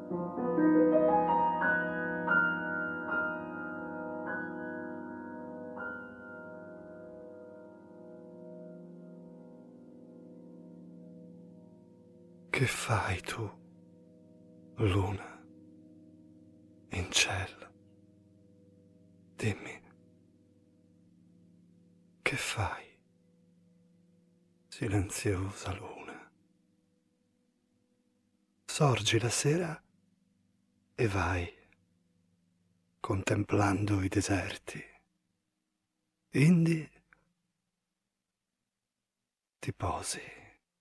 Che fai tu, luna, in cielo? Dimmi, che fai, silenziosa luna? Sorgi la sera e vai, contemplando i deserti. Indi ti posi.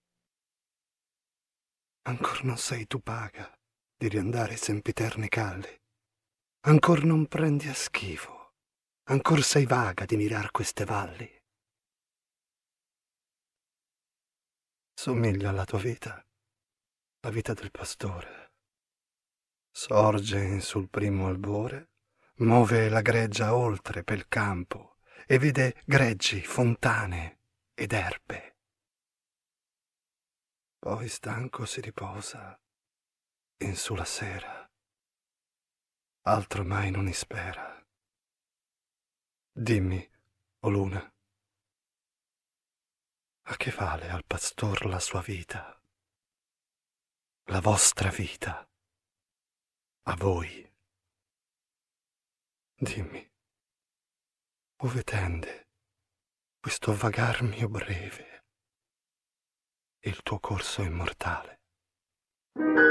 Ancor non sei tu paga di riandare i sempiterni calli. Ancor non prendi a schifo. Ancor sei vaga di mirar queste valli. Somiglia alla tua vita, la vita del pastore. Sorge in sul primo albore, muove la greggia oltre pel campo e vede greggi, fontane ed erbe. Poi stanco si riposa in su la sera, altro mai non ispera. Dimmi, o luna, a che vale al pastor la sua vita, la vostra vita, a voi? Dimmi, ove tende questo vagar mio breve, il tuo corso immortale?